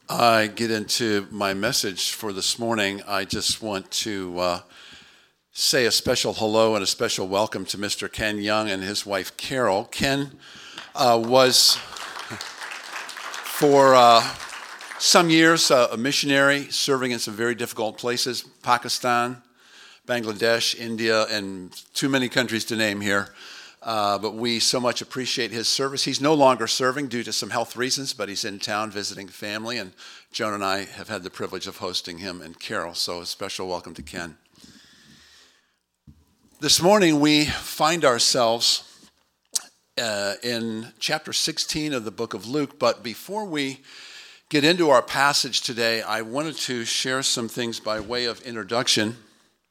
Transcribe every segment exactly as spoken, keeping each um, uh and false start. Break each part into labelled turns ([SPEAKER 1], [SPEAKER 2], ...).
[SPEAKER 1] I get into my message for this morning, I just want to uh, say a special hello and a special welcome to Mister Ken Young and his wife Carol. Ken uh, was for uh, some years uh, a missionary serving in some very difficult places, Pakistan, Bangladesh, India, and too many countries to name here. Uh, but we so much appreciate his service. He's no longer serving due to some health reasons, but he's in town visiting family, and Joan and I have had the privilege of hosting him and Carol, so a special welcome to Ken. This morning we find ourselves uh, in chapter sixteen of the book of Luke, but before we get into our passage today, I wanted to share some things by way of introduction.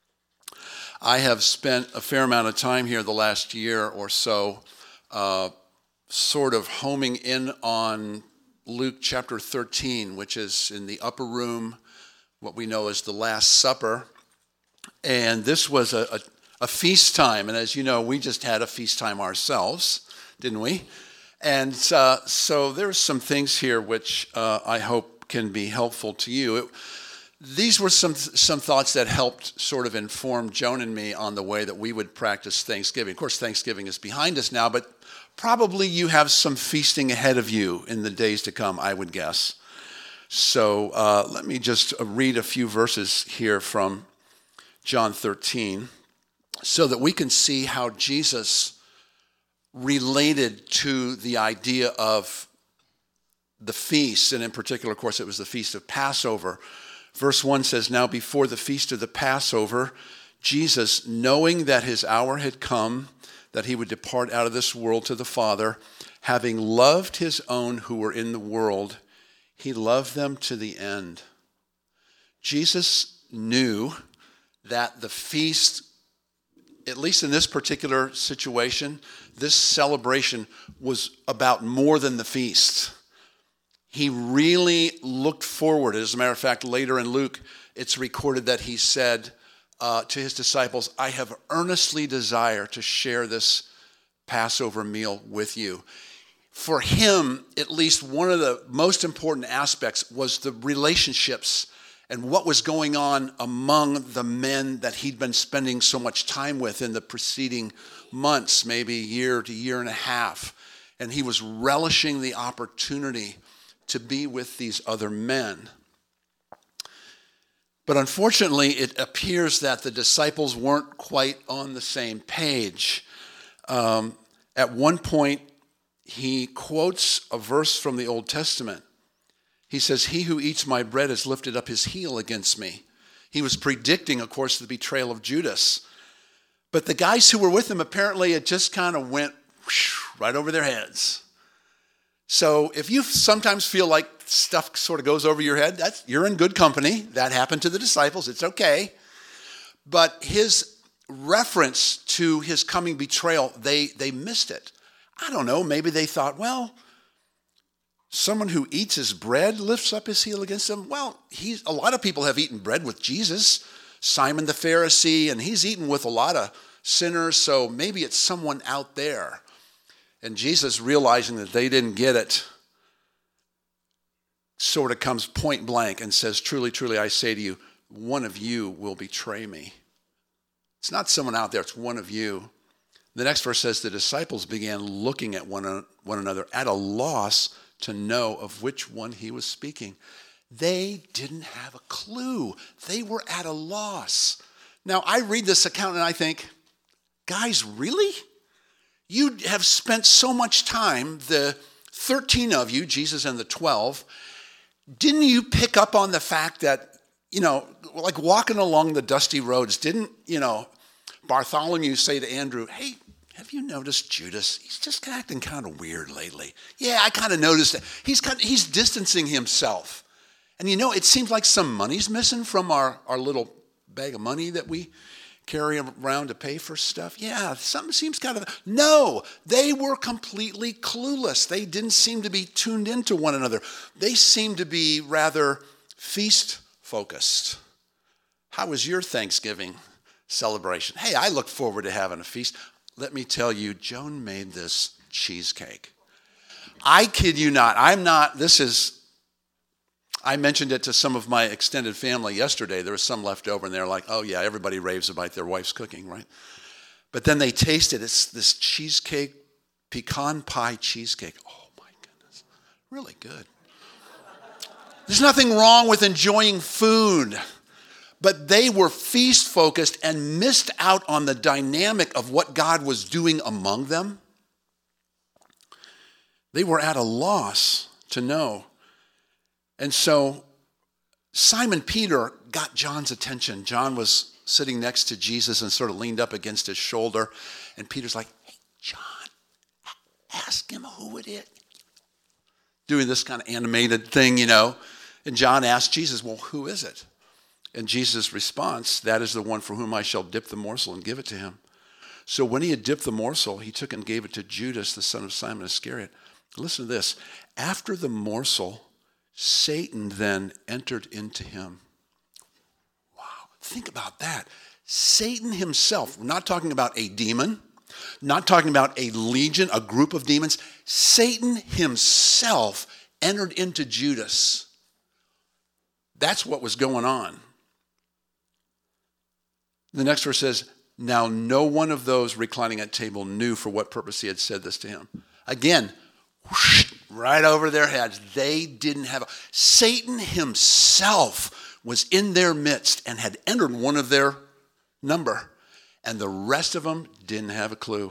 [SPEAKER 1] I have spent a fair amount of time here the last year or so uh, sort of homing in on Luke chapter thirteen, which is in the upper room, what we know as the Last Supper. And this was a, a, a feast time. And as you know, we just had a feast time ourselves, didn't we? And uh, so there's some things here which uh, I hope can be helpful to you. It, These were some some thoughts that helped sort of inform Joan and me on the way that we would practice Thanksgiving. Of course, Thanksgiving is behind us now, but probably you have some feasting ahead of you in the days to come, I would guess. So uh, let me just read a few verses here from John thirteen so that we can see how Jesus related to the idea of the feast, and in particular, of course, it was the Feast of Passover. Verse one says, "Now before the feast of the Passover, Jesus, knowing that his hour had come, that he would depart out of this world to the Father, having loved his own who were in the world, he loved them to the end." Jesus knew that the feast, at least in this particular situation, this celebration was about more than the feast. He really looked forward. As a matter of fact, later in Luke, it's recorded that he said uh, to his disciples, "I have earnestly desired to share this Passover meal with you." For him, at least one of the most important aspects was the relationships and what was going on among the men that he'd been spending so much time with in the preceding months, maybe year to year and a half. And he was relishing the opportunity to be with these other men. But unfortunately, it appears that the disciples weren't quite on the same page. Um, at one point, he quotes a verse from the Old Testament. He says, "He who eats my bread has lifted up his heel against me." He was predicting, of course, the betrayal of Judas. But the guys who were with him, apparently it just kind of went whoosh, right over their heads. So if you sometimes feel like stuff sort of goes over your head, that's, you're in good company. That happened to the disciples. It's okay. But his reference to his coming betrayal, they, they missed it. I don't know. Maybe they thought, well, someone who eats his bread lifts up his heel against him. Well, he's, a lot of people have eaten bread with Jesus. Simon the Pharisee, and he's eaten with a lot of sinners, so maybe it's someone out there. And Jesus, realizing that they didn't get it, sort of comes point blank and says, "Truly, truly, I say to you, one of you will betray me." It's not someone out there, it's one of you. The next verse says, "The disciples began looking at one, one another at a loss to know of which one he was speaking." They didn't have a clue. They were at a loss. Now, I read this account and I think, guys, really? You have spent so much time, the thirteen of you, Jesus and the twelve, didn't you pick up on the fact that, you know, like walking along the dusty roads, didn't, you know, Bartholomew say to Andrew, "Hey, have you noticed Judas? He's just acting kind of weird lately." "Yeah, I kind of noticed that. He's kind of, he's distancing himself. And you know, it seems like some money's missing from our, our little bag of money that we carry around to pay for stuff. Yeah, something seems kind of..." No, they were completely clueless. They didn't seem to be tuned into one another. They seemed to be rather feast-focused. How was your Thanksgiving celebration? Hey, I look forward to having a feast. Let me tell you, Joan made this cheesecake. I kid you not. I'm not, this is, I mentioned it to some of my extended family yesterday. There was some left over, and they're like, oh, yeah, everybody raves about their wife's cooking, right? But then they tasted it's this cheesecake, pecan pie cheesecake. Oh, my goodness. Really good. There's nothing wrong with enjoying food, but they were feast-focused and missed out on the dynamic of what God was doing among them. They were at a loss to know. And so Simon Peter got John's attention. John was sitting next to Jesus and sort of leaned up against his shoulder. And Peter's like, hey, John, ask him who it is. Doing this kind of animated thing, you know. And John asked Jesus, well, who is it? And Jesus' response, that is the one for whom I shall dip the morsel and give it to him. So when he had dipped the morsel, he took and gave it to Judas, the son of Simon Iscariot. Listen to this. After the morsel, Satan then entered into him. Wow, think about that. Satan himself, we're not talking about a demon, not talking about a legion, a group of demons. Satan himself entered into Judas. That's what was going on. The next verse says, now no one of those reclining at table knew for what purpose he had said this to him. Again, whoosh, right over their heads. They didn't have a... Satan himself was in their midst and had entered one of their number, and the rest of them didn't have a clue.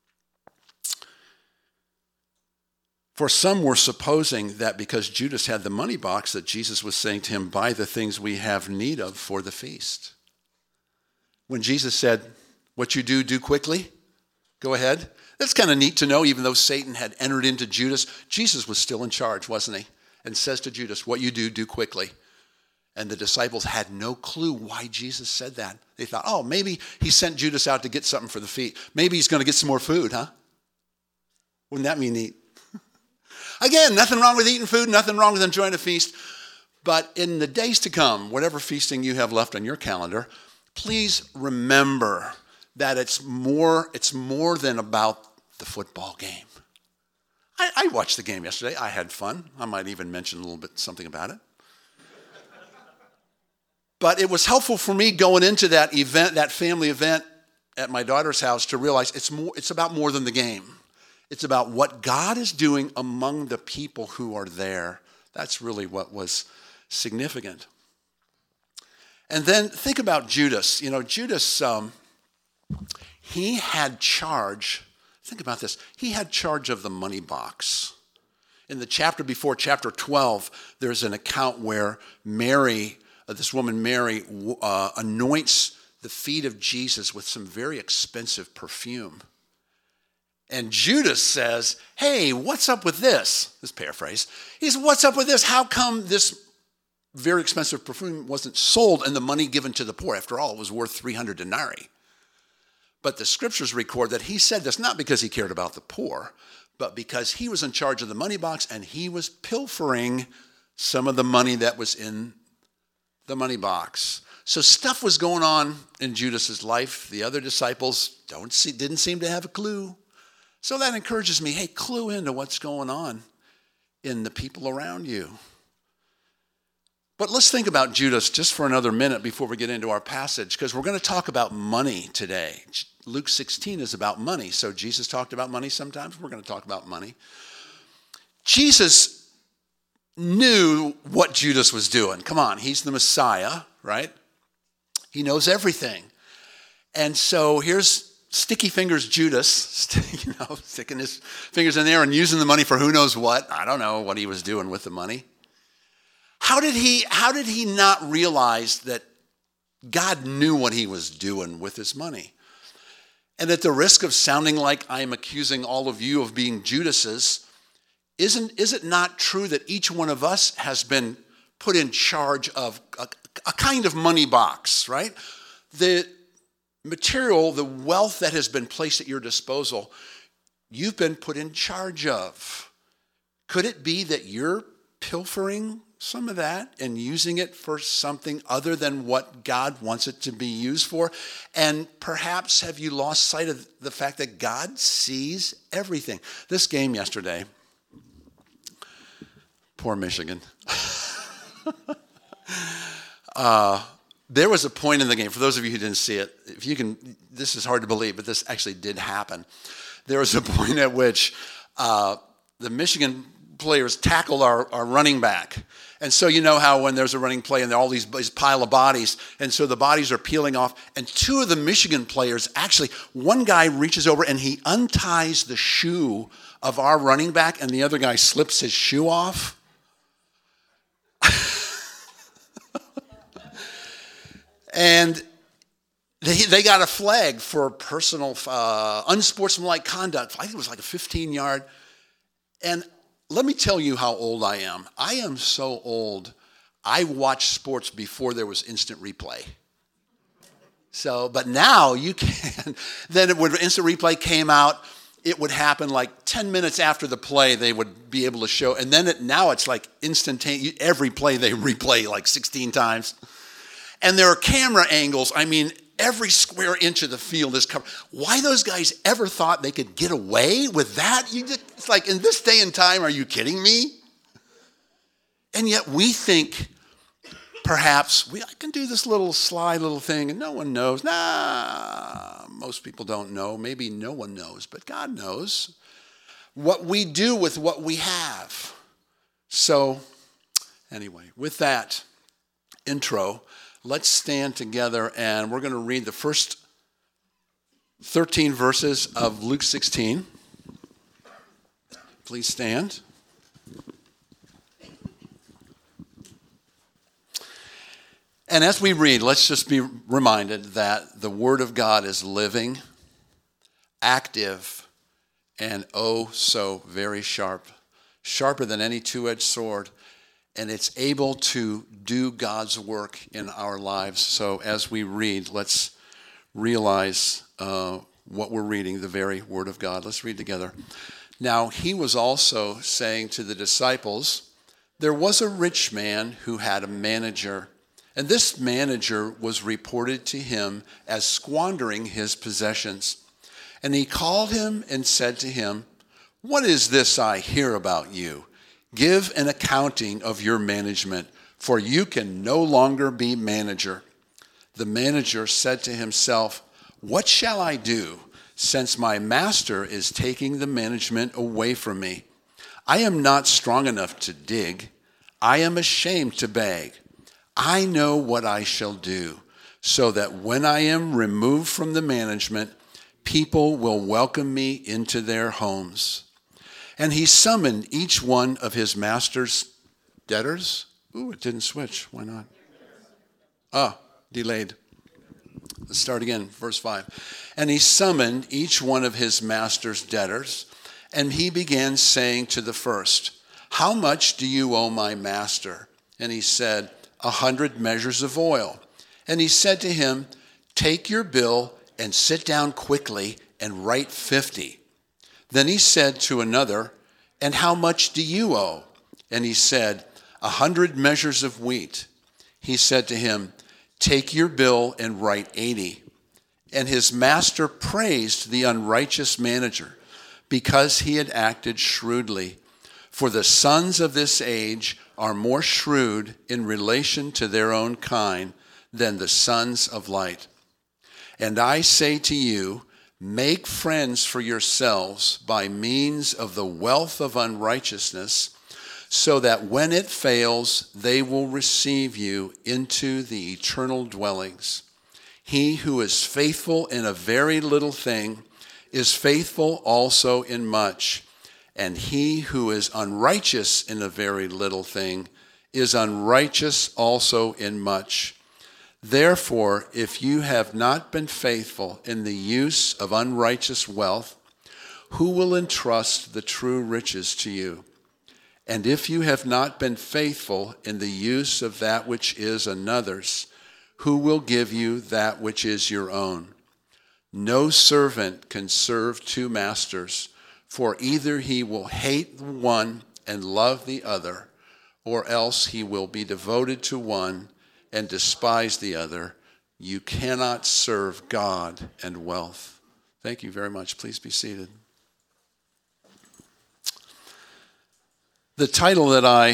[SPEAKER 1] For some were supposing that because Judas had the money box, that Jesus was saying to him, buy the things we have need of for the feast. When Jesus said, what you do, do quickly, go ahead. That's kind of neat to know, even though Satan had entered into Judas, Jesus was still in charge, wasn't he? And says to Judas, what you do, do quickly. And the disciples had no clue why Jesus said that. They thought, oh, maybe he sent Judas out to get something for the feast. Maybe he's going to get some more food, huh? Wouldn't that be neat? Again, nothing wrong with eating food, nothing wrong with enjoying a feast. But in the days to come, whatever feasting you have left on your calendar, please remember that it's more, it's more than about the football game. I, I watched the game yesterday. I had fun. I might even mention a little bit something about it. But it was helpful for me going into that event, that family event at my daughter's house, to realize it's more, it's about more than the game. It's about what God is doing among the people who are there. That's really what was significant. And then think about Judas. You know, Judas, um, he had charge. Think about this. He had charge of the money box. In the chapter before, chapter twelve, there's an account where Mary, uh, this woman Mary, uh, anoints the feet of Jesus with some very expensive perfume. And Judas says, hey, what's up with this? This paraphrase. He says, what's up with this? How come this very expensive perfume wasn't sold and the money given to the poor? After all, it was worth three hundred denarii. But the scriptures record that he said this not because he cared about the poor, but because he was in charge of the money box and he was pilfering some of the money that was in the money box. So stuff was going on in Judas's life. The other disciples don't see, didn't seem to have a clue. So that encourages me, hey, clue into what's going on in the people around you. But let's think about Judas just for another minute before we get into our passage, because we're going to talk about money today. Luke sixteen is about money. So Jesus talked about money sometimes. We're going to talk about money. Jesus knew what Judas was doing. Come on, he's the Messiah, right? He knows everything. And so here's Sticky Fingers Judas, you know, sticking his fingers in there and using the money for who knows what. I don't know what he was doing with the money. How did he, how did he not realize that God knew what he was doing with his money? And at the risk of sounding like I'm accusing all of you of being Judases, isn't, is it not true that each one of us has been put in charge of a, a kind of money box, right? The material, the wealth that has been placed at your disposal, you've been put in charge of. Could it be that you're pilfering some of that and using it for something other than what God wants it to be used for? And perhaps have you lost sight of the fact that God sees everything? This game yesterday, poor Michigan. uh, there was a point in the game, for those of you who didn't see it, if you can, this is hard to believe, but this actually did happen. There was a point at which uh, the Michigan players tackled our, our running back. And so you know how when there's a running play and there are all these, these pile of bodies, and so the bodies are peeling off, and two of the Michigan players, actually, one guy reaches over and he unties the shoe of our running back, and the other guy slips his shoe off. And they, they got a flag for personal uh, unsportsmanlike conduct. I think it was like a fifteen-yard. And let me tell you how old I am. I am so old, I watched sports before there was instant replay. So, but now you can. Then when instant replay came out, it would happen like ten minutes after the play, they would be able to show. And then it, now it's like instantaneous. Every play they replay like sixteen times. And there are camera angles. I mean, every square inch of the field is covered. Why those guys ever thought they could get away with that? You just, it's like, in this day and time, are you kidding me? And yet we think, perhaps, we I can do this little sly little thing and no one knows. Nah, most people don't know. Maybe no one knows, but God knows what we do with what we have. So, anyway, with that intro, let's stand together and we're going to read the first thirteen verses of Luke sixteen. Please stand. And as we read, let's just be reminded that the Word of God is living, active, and oh so very sharp, sharper than any two-edged sword. And it's able to do God's work in our lives. So as we read, let's realize uh, what we're reading, the very Word of God. Let's read together. Now he was also saying to the disciples, there was a rich man who had a manager, and this manager was reported to him as squandering his possessions. And he called him and said to him, what is this I hear about you? Give an accounting of your management, for you can no longer be manager. The manager said to himself, what shall I do, since my master is taking the management away from me? I am not strong enough to dig. I am ashamed to beg. I know what I shall do, so that when I am removed from the management, people will welcome me into their homes. And he summoned each one of his master's debtors. Ooh, it didn't switch. Why not? Ah, delayed. Let's start again, verse five. And he summoned each one of his master's debtors, and he began saying to the first, how much do you owe my master? And he said, a hundred measures of oil. And he said to him, take your bill and sit down quickly and write fifty. Then he said to another, and how much do you owe? And he said, a hundred measures of wheat. He said to him, take your bill and write eighty. And his master praised the unrighteous manager because he had acted shrewdly. For the sons of this age are more shrewd in relation to their own kind than the sons of light. And I say to you, make friends for yourselves by means of the wealth of unrighteousness, so that when it fails, they will receive you into the eternal dwellings. He who is faithful in a very little thing is faithful also in much, and he who is unrighteous in a very little thing is unrighteous also in much. Therefore, if you have not been faithful in the use of unrighteous wealth, who will entrust the true riches to you? And if you have not been faithful in the use of that which is another's, who will give you that which is your own? No servant can serve two masters, for either he will hate the one and love the other, or else he will be devoted to one and despise the other. You cannot serve God and wealth. Thank you very much. Please be seated. The title that I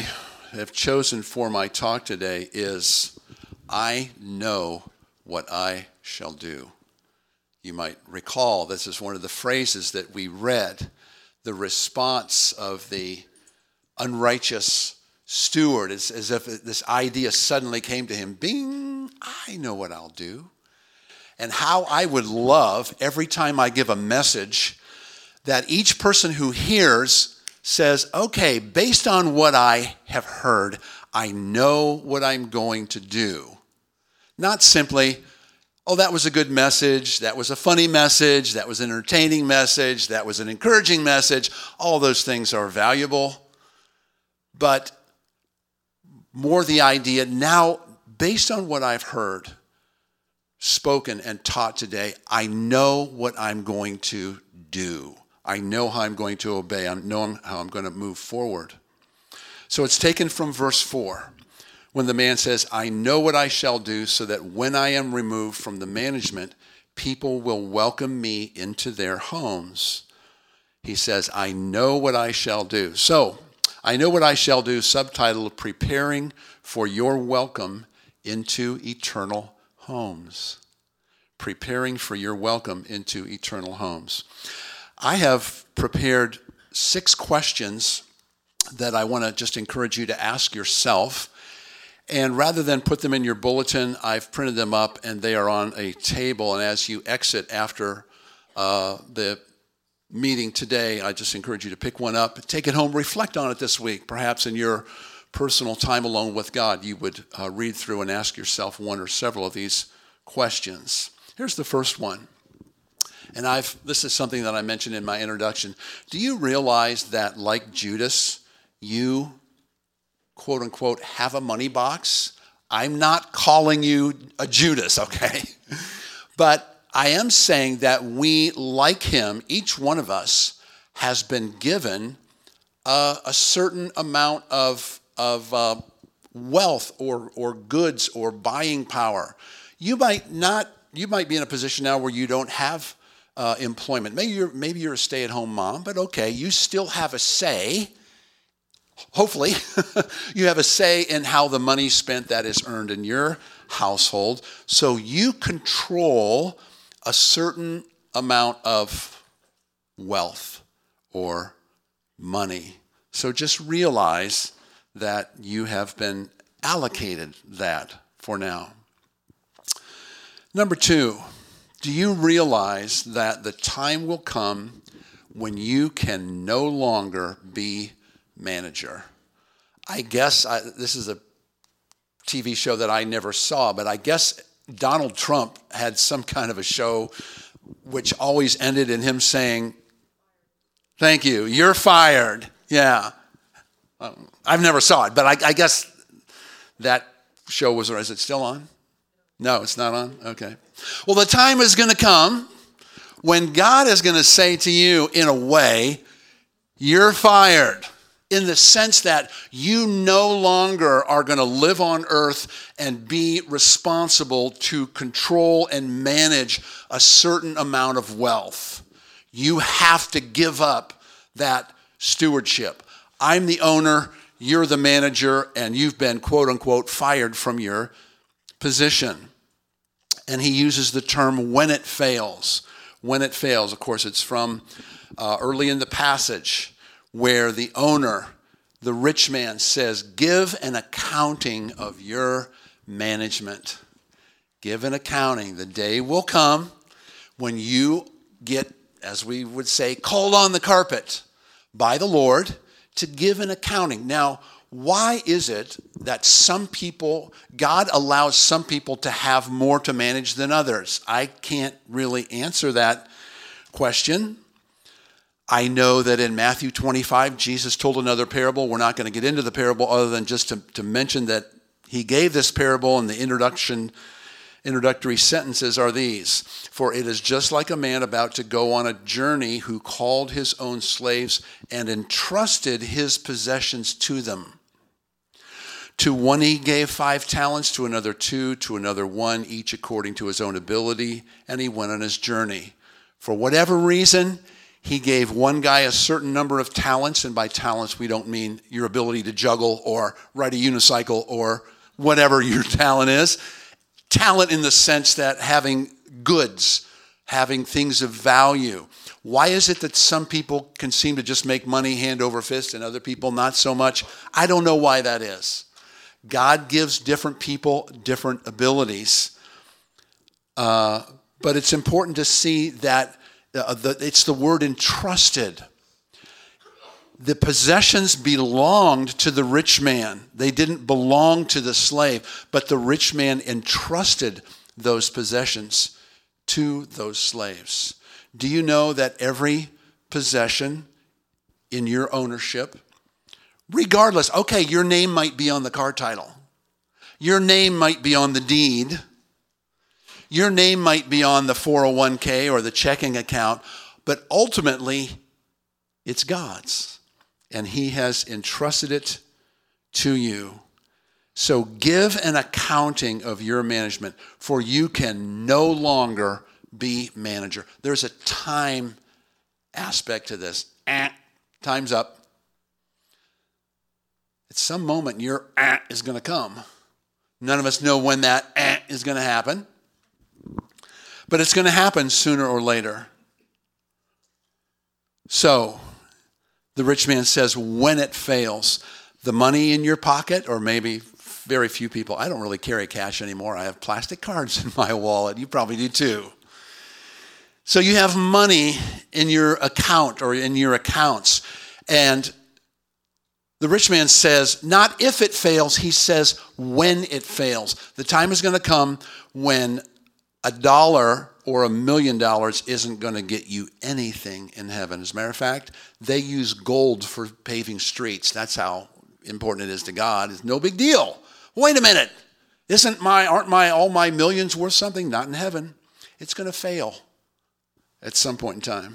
[SPEAKER 1] have chosen for my talk today is, I know what I shall do. You might recall this is one of the phrases that we read, the response of the unrighteous steward. It's as if this idea suddenly came to him, bing, I know what I'll do. And how I would love every time I give a message that each person who hears says, okay, based on what I have heard, I know what I'm going to do. Not simply, oh, that was a good message, that was a funny message, that was an entertaining message, that was an encouraging message. All those things are valuable. But more the idea, now, based on what I've heard, spoken and taught today, I know what I'm going to do. I know how I'm going to obey. I know how I'm going to move forward. So it's taken from verse four, when the man says, I know what I shall do, so that when I am removed from the management, people will welcome me into their homes. He says, I know what I shall do. So, I know what I shall do, subtitle, Preparing for Your Welcome into Eternal Homes. Preparing for your welcome into eternal homes. I have prepared six questions that I want to just encourage you to ask yourself. And rather than put them in your bulletin, I've printed them up and they are on a table. And as you exit after uh, the meeting today, I just encourage you to pick one up, take it home, reflect on it this week. Perhaps in your personal time alone with God, you would uh, read through and ask yourself one or several of these questions. Here's the first one. And I've this is something that I mentioned in my introduction. Do you realize that, like Judas, you, quote unquote, have a money box? I'm not calling you a Judas, okay? But I am saying that we, like him, each one of us has been given uh, a certain amount of, of uh, wealth or, or goods or buying power. You might not, you might be in a position now where you don't have uh, employment. Maybe you're, maybe you're a stay-at-home mom, but okay, you still have a say. Hopefully, you have a say in how the money's spent that is earned in your household. So you control a certain amount of wealth or money. So just realize that you have been allocated that for now. Number two, do you realize that the time will come when you can no longer be manager? I guess I, this is a T V show that I never saw, but I guess Donald Trump had some kind of a show which always ended in him saying, thank you, you're fired. Yeah. Um, I've never saw it, but I, I guess that show was, or is it still on? No, it's not on? Okay. Well, the time is going to come when God is going to say to you, in a way, you're fired. In the sense that you no longer are going to live on earth and be responsible to control and manage a certain amount of wealth. You have to give up that stewardship. I'm the owner, you're the manager, and you've been, quote unquote, fired from your position. And he uses the term when it fails. When it fails, of course, it's from uh, early in the passage, where the owner, the rich man, says, give an accounting of your management. Give an accounting. The day will come when you get, as we would say, called on the carpet by the Lord to give an accounting. Now, why is it that some people, God allows some people to have more to manage than others? I can't really answer that question. I know that in Matthew twenty-five, Jesus told another parable. We're not going to get into the parable other than just to, to mention that he gave this parable, and the introduction, introductory sentences are these. For it is just like a man about to go on a journey who called his own slaves and entrusted his possessions to them. To one he gave five talents, to another two, to another one, each according to his own ability, and he went on his journey. For whatever reason, he gave one guy a certain number of talents, and by talents we don't mean your ability to juggle or ride a unicycle or whatever your talent is. Talent in the sense that having goods, having things of value. Why is it that some people can seem to just make money hand over fist and other people not so much? I don't know why that is. God gives different people different abilities. Uh, but it's important to see that uh, the, it's the word entrusted. The possessions belonged to the rich man. They didn't belong to the slave, but the rich man entrusted those possessions to those slaves. Do you know that every possession in your ownership, regardless, okay, your name might be on the car title. Your name might be on the deed. Your name might be on the four oh one k or the checking account, but ultimately, it's God's, and he has entrusted it to you. So give an accounting of your management, for you can no longer be manager. There's a time aspect to this. Eh, time's up. At some moment, your eh is going to come. None of us know when that eh is going to happen. But it's going to happen sooner or later. So, the rich man says, when it fails, the money in your pocket, or maybe very few people, I don't really carry cash anymore. I have plastic cards in my wallet. You probably do too. So you have money in your account or in your accounts. And the rich man says, not if it fails, he says when it fails. The time is going to come when a dollar or a million dollars isn't going to get you anything in heaven. As a matter of fact, they use gold for paving streets. That's how important it is to God. It's no big deal. Wait a minute. Isn't my, aren't my, all my millions worth something? Not in heaven. It's going to fail at some point in time.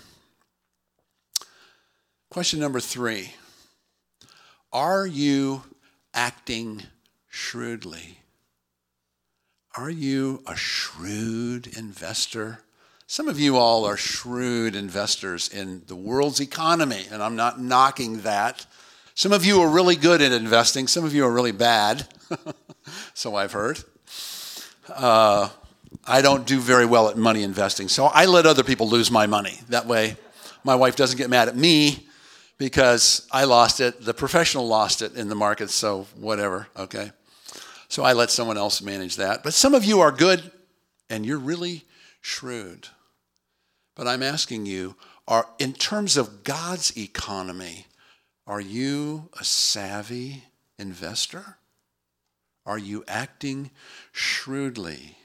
[SPEAKER 1] Question number three. Are you acting shrewdly? Are you a shrewd investor? Some of you all are shrewd investors in the world's economy, and I'm not knocking that. Some of you are really good at investing. Some of you are really bad, so I've heard. Uh, I don't do very well at money investing, so I let other people lose my money. That way, my wife doesn't get mad at me because I lost it. The professional lost it in the market, so whatever, okay? So I let someone else manage that. But some of you are good, and you're really shrewd. But I'm asking you, are in terms of God's economy, are you a savvy investor? Are you acting shrewdly?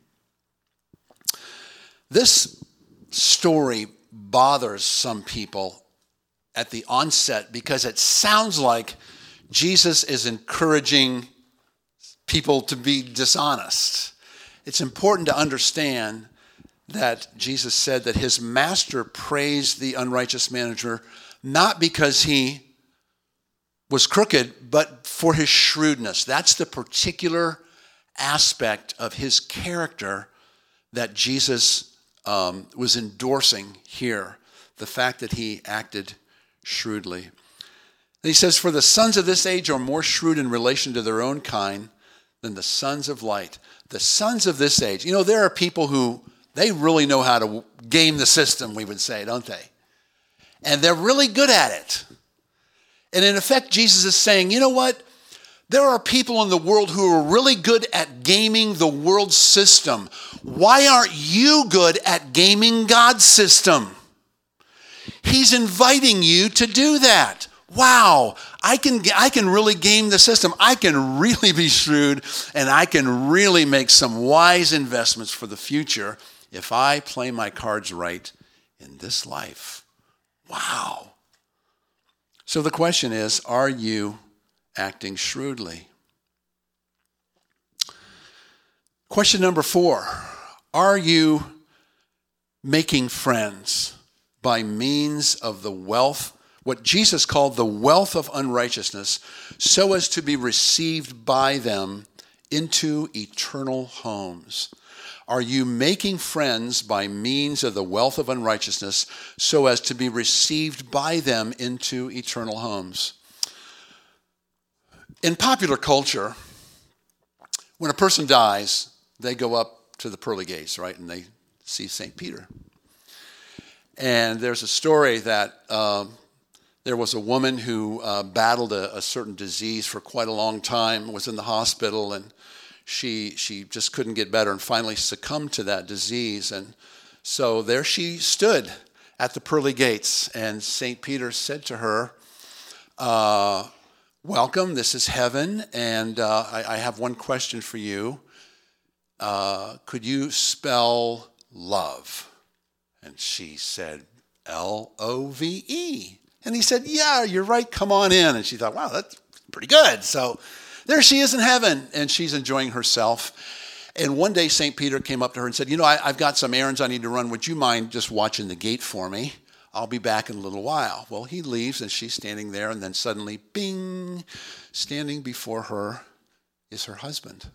[SPEAKER 1] This story bothers some people at the onset because it sounds like Jesus is encouraging people to be dishonest. It's important to understand that Jesus said that his master praised the unrighteous manager not because he was crooked, but for his shrewdness. That's the particular aspect of his character that Jesus um, was endorsing here, the fact that he acted shrewdly. And he says, for the sons of this age are more shrewd in relation to their own kind than the sons of light. The sons of this age. You know, there are people who, they really know how to game the system, we would say, don't they? And they're really good at it. And in effect, Jesus is saying, you know what? There are people in the world who are really good at gaming the world system. Why aren't you good at gaming God's system? He's inviting you to do that. Wow, I can I can really game the system. I can really be shrewd, and I can really make some wise investments for the future if I play my cards right in this life. Wow. So the question is, are you acting shrewdly? Question number four, are you making friends by means of the wealth, what Jesus called the wealth of unrighteousness, so as to be received by them into eternal homes? are you making friends by means of the wealth of unrighteousness so as to be received by them into eternal homes? In popular culture, when a person dies, they go up to the pearly gates, right? And they see Saint Peter. And there's a story that um, there was a woman who uh, battled a, a certain disease for quite a long time, was in the hospital, and she she just couldn't get better and finally succumbed to that disease. And so there she stood at the pearly gates, and Saint Peter said to her, uh, welcome, this is heaven, and uh, I, I have one question for you. Uh, could you spell love? And she said, L O V E. And he said, yeah, you're right, come on in. And she thought, wow, that's pretty good. So there she is in heaven, and she's enjoying herself. And one day Saint Peter came up to her and said, you know, I, I've got some errands I need to run. Would you mind just watching the gate for me? I'll be back in a little while. Well, he leaves, and she's standing there, and then suddenly, bing, standing before her is her husband.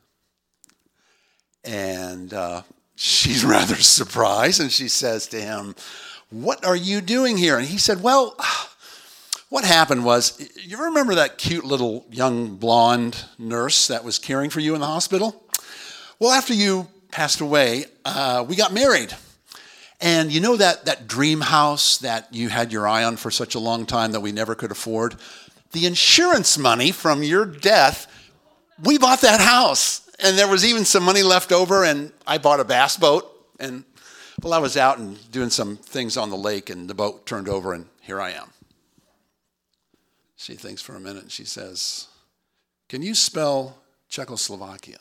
[SPEAKER 1] And uh, she's rather surprised, and she says to him, what are you doing here? And he said, well, what happened was, you remember that cute little young blonde nurse that was caring for you in the hospital? Well, after you passed away, uh, we got married. And you know that, that dream house that you had your eye on for such a long time that we never could afford? The insurance money from your death, we bought that house. And there was even some money left over, and I bought a bass boat. And well, I was out and doing some things on the lake, and the boat turned over, and here I am. She thinks for a minute, and she says, can you spell Czechoslovakia?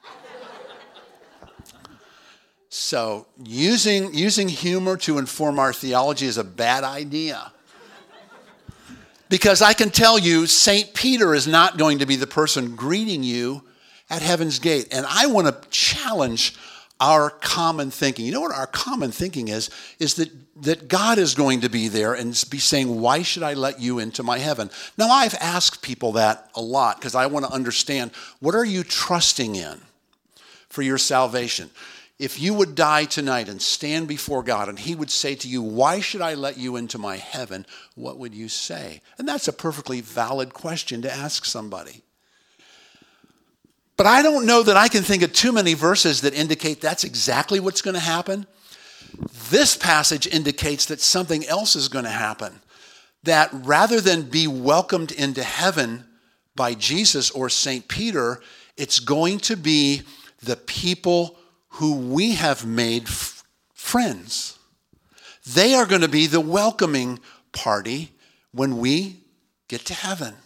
[SPEAKER 1] So using, using humor to inform our theology is a bad idea. Because I can tell you, Saint Peter is not going to be the person greeting you at heaven's gate. And I want to challenge our common thinking. You know what our common thinking is? Is that, that God is going to be there and be saying, why should I let you into my heaven? Now, I've asked people that a lot because I want to understand, what are you trusting in for your salvation? If you would die tonight and stand before God and he would say to you, why should I let you into my heaven? What would you say? And that's a perfectly valid question to ask somebody. But I don't know that I can think of too many verses that indicate that's exactly what's going to happen. This passage indicates that something else is going to happen. That rather than be welcomed into heaven by Jesus or Saint Peter, it's going to be the people who we have made f- friends. They are going to be the welcoming party when we get to heaven.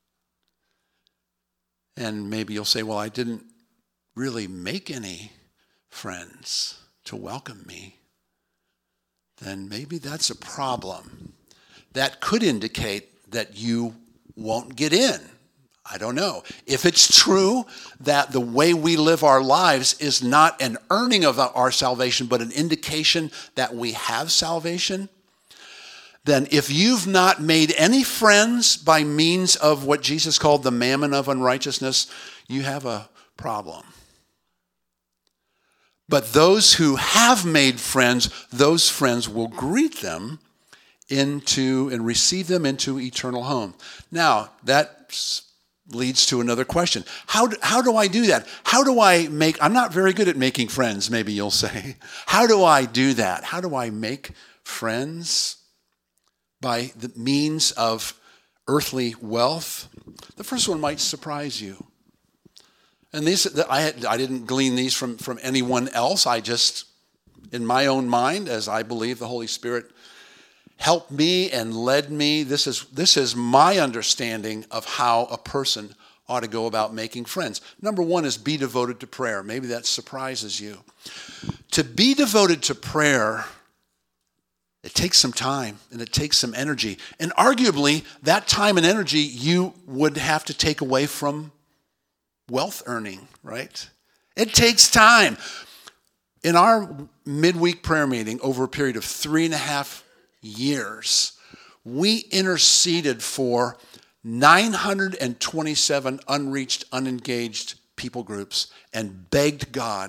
[SPEAKER 1] And maybe you'll say, well, I didn't really make any friends to welcome me. Then maybe that's a problem. That could indicate that you won't get in. I don't know. If it's true that the way we live our lives is not an earning of our salvation, but an indication that we have salvation, then if you've not made any friends by means of what Jesus called the mammon of unrighteousness, you have a problem. But those who have made friends, those friends will greet them into and receive them into eternal home. Now, that leads to another question. How do, how do I do that? How do I make, I'm not very good at making friends, maybe you'll say. How do I do that? How do I make friends by the means of earthly wealth? The first one might surprise you. And these, I, had, I didn't glean these from, from anyone else. I just, in my own mind, as I believe the Holy Spirit helped me and led me, this is, this is my understanding of how a person ought to go about making friends. Number one is be devoted to prayer. Maybe that surprises you. To be devoted to prayer, it takes some time and it takes some energy. And arguably, that time and energy you would have to take away from wealth earning, right? It takes time. In our midweek prayer meeting over a period of three and a half years, we interceded for nine hundred twenty-seven unreached, unengaged people groups and begged God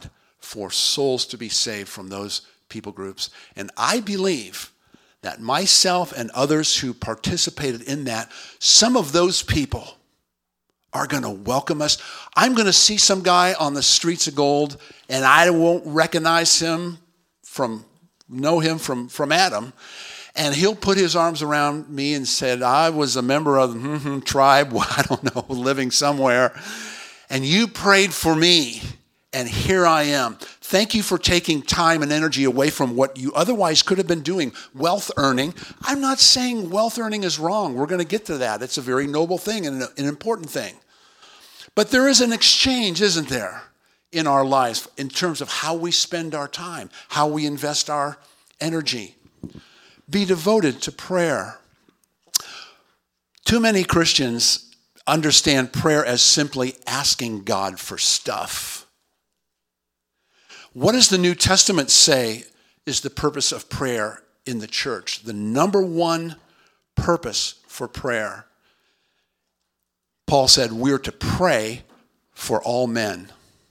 [SPEAKER 1] for souls to be saved from those people groups. And I believe that myself and others who participated in that, some of those people are going to welcome us. I'm going to see some guy on the streets of Gold, and I won't recognize him from, know him from, from Adam. And he'll put his arms around me and said, I was a member of the mm-hmm, tribe, well, I don't know, living somewhere. And you prayed for me, and here I am. Thank you for taking time and energy away from what you otherwise could have been doing, wealth earning. I'm not saying wealth earning is wrong. We're going to get to that. It's a very noble thing and an important thing. But there is an exchange, isn't there, in our lives in terms of how we spend our time, how we invest our energy. Be devoted to prayer. Too many Christians understand prayer as simply asking God for stuff. What does the New Testament say is the purpose of prayer in the church? The number one purpose for prayer. Paul said we're to pray for all men.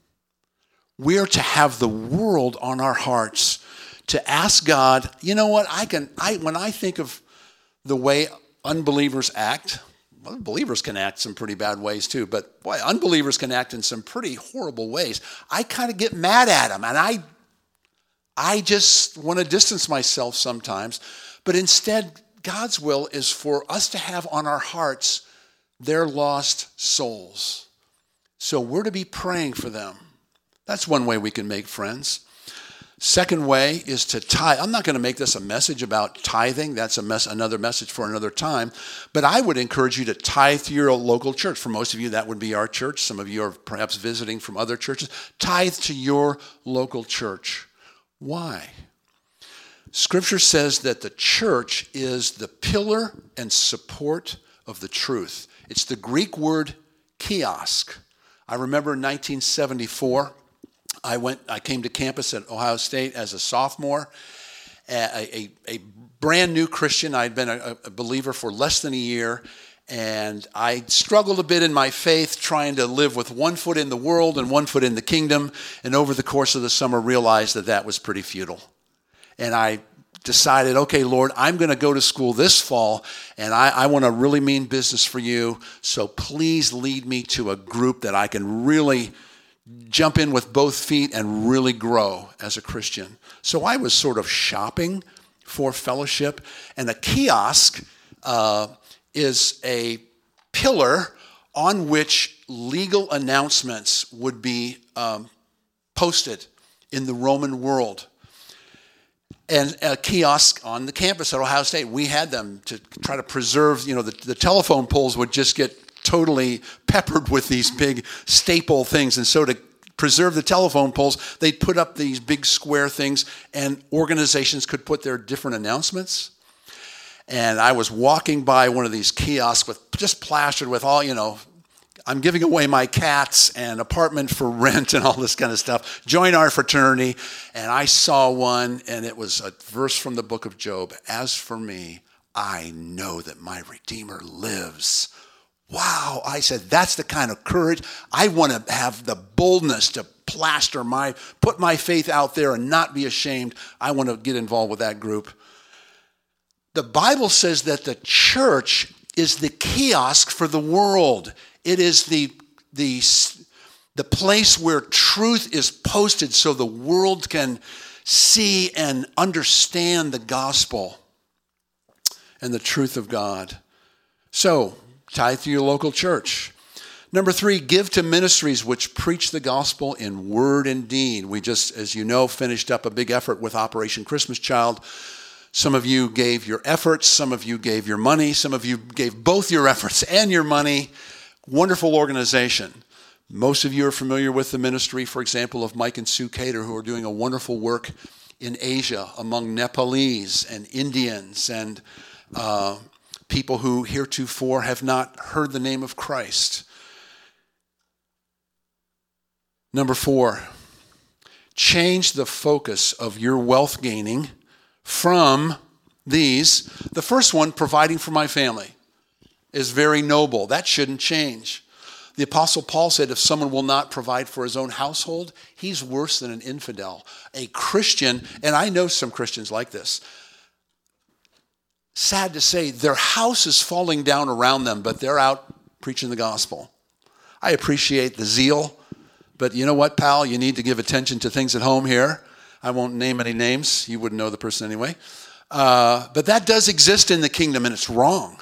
[SPEAKER 1] We're to have the world on our hearts, to ask God, you know what, I can, I when I think of the way unbelievers act, well, believers can act some pretty bad ways too, but boy, unbelievers can act in some pretty horrible ways. I kind of get mad at them, and I, I just want to distance myself sometimes. But instead, God's will is for us to have on our hearts their lost souls. So we're to be praying for them. That's one way we can make friends. Second way is to tithe. I'm not going to make this a message about tithing. That's a mess, another message for another time. But I would encourage you to tithe to your local church. For most of you, that would be our church. Some of you are perhaps visiting from other churches. Tithe to your local church. Why? Scripture says that the church is the pillar and support of the truth. It's the Greek word kiosk. I remember in nineteen seventy-four, I went. I came to campus at Ohio State as a sophomore, a, a, a brand new Christian. I'd been a, a believer for less than a year, and I struggled a bit in my faith, trying to live with one foot in the world and one foot in the kingdom, and over the course of the summer realized that that was pretty futile. And I decided, okay, Lord, I'm going to go to school this fall, and I, I want to really mean business for you, so please lead me to a group that I can really jump in with both feet and really grow as a Christian. So I was sort of shopping for fellowship, and a kiosk uh, is a pillar on which legal announcements would be um, posted in the Roman world. And a kiosk on the campus at Ohio State, we had them to try to preserve, you know, the, the telephone poles would just get totally peppered with these big staple things. And so to preserve the telephone poles, they'd put up these big square things, and organizations could put their different announcements. And I was walking by one of these kiosks with just plastered with all, you know, I'm giving away my cats and apartment for rent and all this kind of stuff. Join our fraternity. And I saw one, and it was a verse from the book of Job. As for me, I know that my Redeemer lives. Wow. I said, that's the kind of courage. I want to have the boldness to plaster my, put my faith out there and not be ashamed. I want to get involved with that group. The Bible says that the church is the kiosk for the world. It is the, the, the place where truth is posted so the world can see and understand the gospel and the truth of God. So, tithe to your local church. Number three, give to ministries which preach the gospel in word and deed. We just, as you know, finished up a big effort with Operation Christmas Child. Some of you gave your efforts, some of you gave your money, some of you gave both your efforts and your money. Wonderful organization. Most of you are familiar with the ministry, for example, of Mike and Sue Cater, who are doing a wonderful work in Asia among Nepalese and Indians and uh, people who heretofore have not heard the name of Christ. Number four, change the focus of your wealth gaining from these. The first one, providing for my family, is very noble. That shouldn't change. The Apostle Paul said if someone will not provide for his own household, he's worse than an infidel. A Christian, and I know some Christians like this, sad to say, their house is falling down around them, but they're out preaching the gospel. I appreciate the zeal, but you know what, pal? You need to give attention to things at home here. I won't name any names. You wouldn't know the person anyway. Uh, but that does exist in the kingdom, and it's wrong.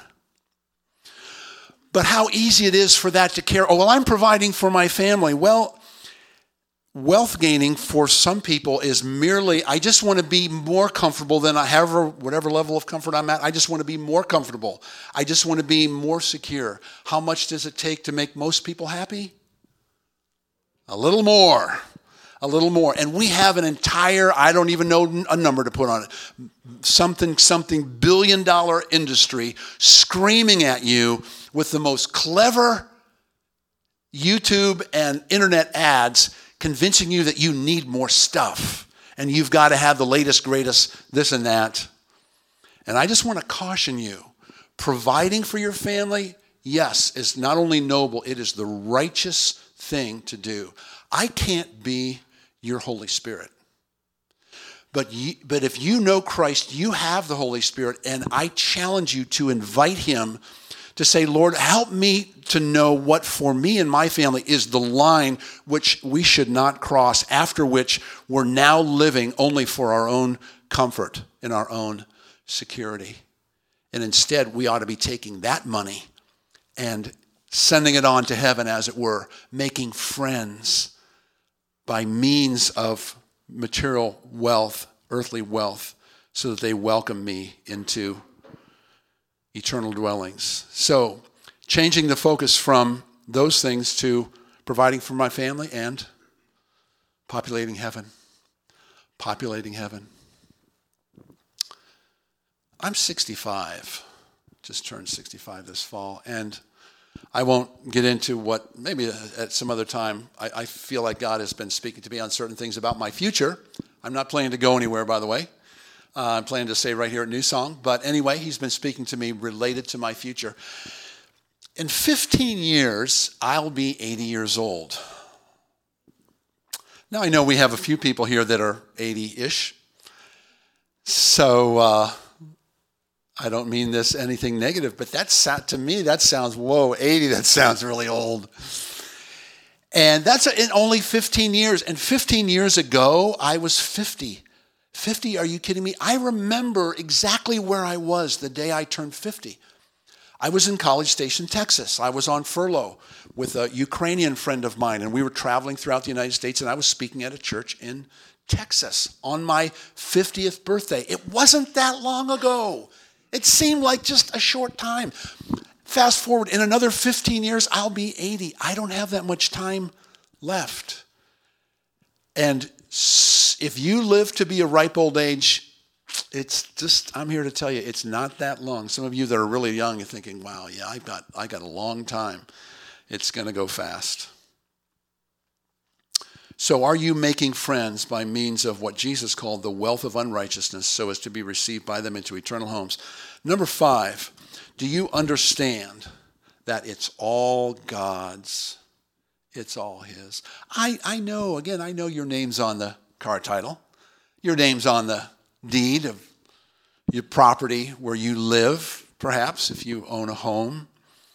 [SPEAKER 1] But how easy it is for that to care. Oh, well, I'm providing for my family. Well, wealth gaining for some people is merely, I just want to be more comfortable than I have, whatever level of comfort I'm at. I just want to be more comfortable. I just want to be more secure. How much does it take to make most people happy? A little more. A little more. And we have an entire, I don't even know a number to put on it, something, something billion dollar industry screaming at you with the most clever YouTube and internet ads convincing you that you need more stuff and you've got to have the latest, greatest, this and that. And I just want to caution you, providing for your family, yes, is not only noble, it is the righteous thing to do. I can't be your Holy Spirit. But you, but if you know Christ, you have the Holy Spirit, and I challenge you to invite him to say, Lord, help me to know what for me and my family is the line which we should not cross, after which we're now living only for our own comfort and our own security. And instead, we ought to be taking that money and sending it on to heaven, as it were, making friends by means of material wealth, earthly wealth, so that they welcome me into eternal dwellings. So, changing the focus from those things to providing for my family and populating heaven. Populating heaven. I'm sixty-five, just turned sixty-five this fall, and I won't get into what, maybe at some other time, I, I feel like God has been speaking to me on certain things about my future. I'm not planning to go anywhere, by the way. Uh, I'm planning to stay right here at New Song. But anyway, he's been speaking to me related to my future. In fifteen years, I'll be eighty years old. Now, I know we have a few people here that are eighty-ish. So, uh, I don't mean this anything negative, but that's, to me, that sounds, whoa, eighty, that sounds really old. And that's in only fifteen years. And fifteen years ago, I was fifty. fifty, are you kidding me? I remember exactly where I was the day I turned fifty. I was in College Station, Texas. I was on furlough with a Ukrainian friend of mine, and we were traveling throughout the United States, and I was speaking at a church in Texas on my fiftieth birthday. It wasn't that long ago. It seemed like just a short time. Fast forward, in another fifteen years, I'll be eighty. I don't have that much time left. And if you live to be a ripe old age, it's just, I'm here to tell you, it's not that long. Some of you that are really young are thinking, wow, yeah, I've got, I got a long time. It's going to go fast. So are you making friends by means of what Jesus called the wealth of unrighteousness, so as to be received by them into eternal homes? Number five, do you understand that it's all God's? It's all his. I, I know, again, I know your name's on the car title. Your name's on the deed of your property where you live, perhaps, if you own a home.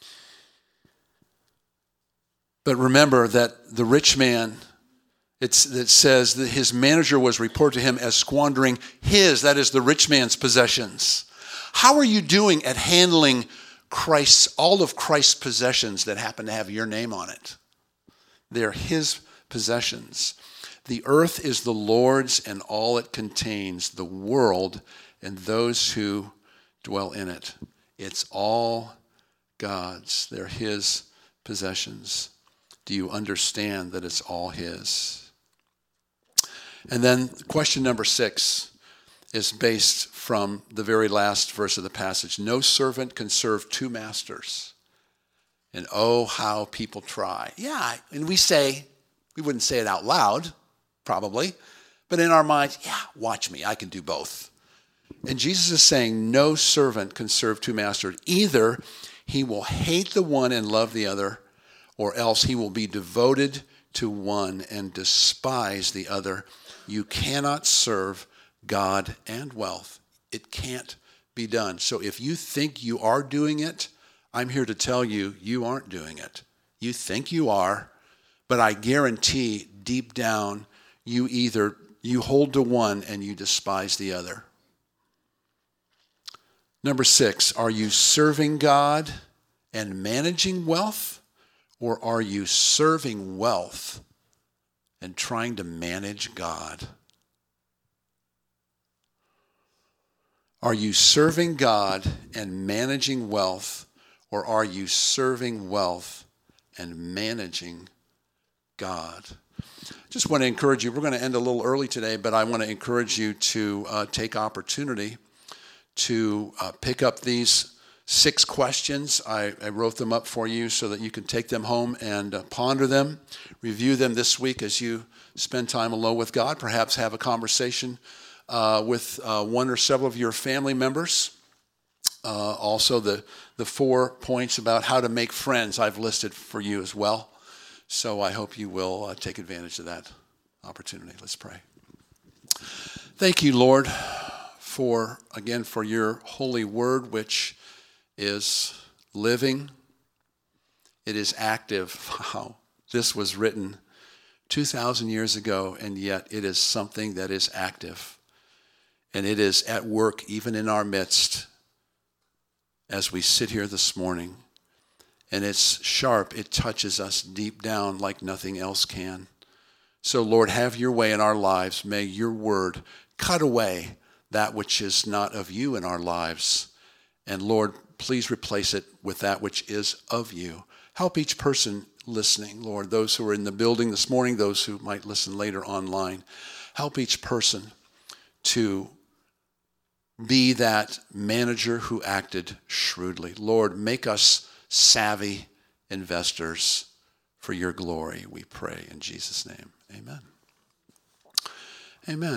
[SPEAKER 1] But remember that the rich man, It's, it says that his manager was reported to him as squandering his, that is the rich man's possessions. How are you doing at handling Christ's, all of Christ's possessions that happen to have your name on it? They're his possessions. The earth is the Lord's and all it contains, the world and those who dwell in it. It's all God's. They're his possessions. Do you understand that it's all his? And then question number six is based from the very last verse of the passage. No servant can serve two masters. And oh, how people try. Yeah, and we say, we wouldn't say it out loud, probably, but in our minds, yeah, watch me, I can do both. And Jesus is saying no servant can serve two masters. Either he will hate the one and love the other, or else he will be devoted to one and despise the other. You cannot serve God and wealth. It can't be done. So if you think you are doing it, I'm here to tell you, you aren't doing it. You think you are, but I guarantee deep down, you either you hold to one and you despise the other. Number six, are you serving God and managing wealth, or are you serving wealth and trying to manage God? Are you serving God and managing wealth, or are you serving wealth and managing God? Just want to encourage you. We're going to end a little early today, but I want to encourage you to uh, take opportunity to uh, pick up these six questions. I, I wrote them up for you so that you can take them home and uh, ponder them, review them this week as you spend time alone with God. Perhaps have a conversation uh, with uh, one or several of your family members. Uh, also, the, the four points about how to make friends I've listed for you as well. So I hope you will uh, take advantage of that opportunity. Let's pray. Thank you, Lord, for, again, for your holy word, which is living. It is active. Wow. This was written two thousand years ago, and yet it is something that is active. And it is at work even in our midst as we sit here this morning. And it's sharp. It touches us deep down like nothing else can. So, Lord, have your way in our lives. May your word cut away that which is not of you in our lives. And, Lord, please replace it with that which is of you. Help each person listening, Lord, those who are in the building this morning, those who might listen later online. Help each person to be that manager who acted shrewdly. Lord, make us savvy investors for your glory, we pray in Jesus' name. Amen. Amen.